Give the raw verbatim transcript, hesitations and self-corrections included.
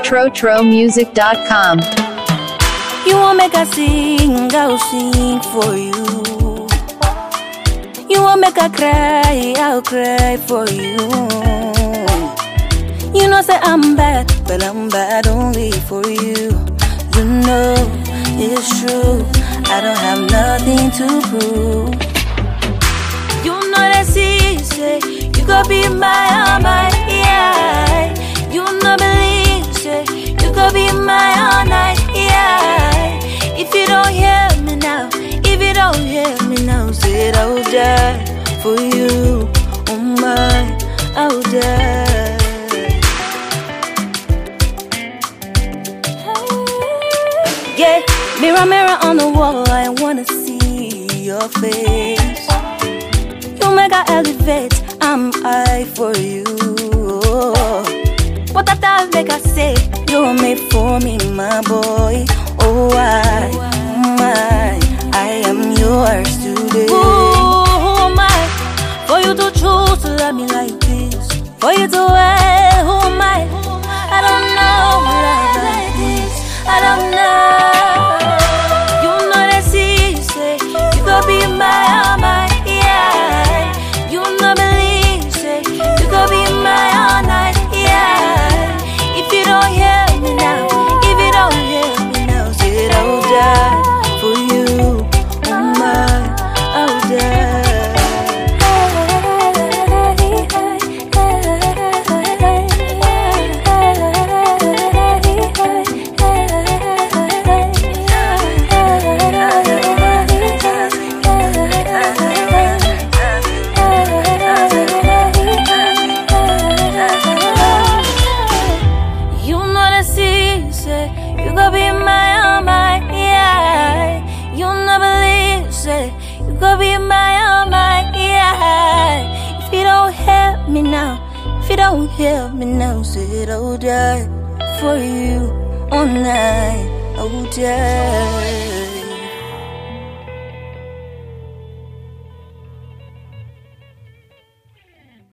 tro tro music dot com. You want make I sing, I'll sing for you. You want make I cry, I'll cry for you. You know say I'm bad, but I'm bad only for you. You know it's true, I don't have nothing to prove. You know that she say you gon' be my, oh my, yeah. You know believe say you gon' be my all night, yeah. If you don't hear me now, if you don't hear me now, say I will die for you, oh my, I will die. Yeah, mirror, mirror on the wall, I wanna see your face. You make I elevate, I'm high for you. What I thought make I say, you're made for me, my boy. Oh, I, my, I am yours today. Oh, my, for you to choose to love me like this, for you to wear, who am I? I don't know what I like this, I don't know. You know that she say, you gon' be my, oh my, yeah. You know believe say, you gon' be my all night, yeah. If you don't hear me now, if you don't hear me now, say I will die for you, oh my, I will die. You gon' be my, oh my, yeah. You no believe, say you gon' be my, oh my, yeah. If you don't hear me now, if you don't hear me now, say I will die for you all night, I will die.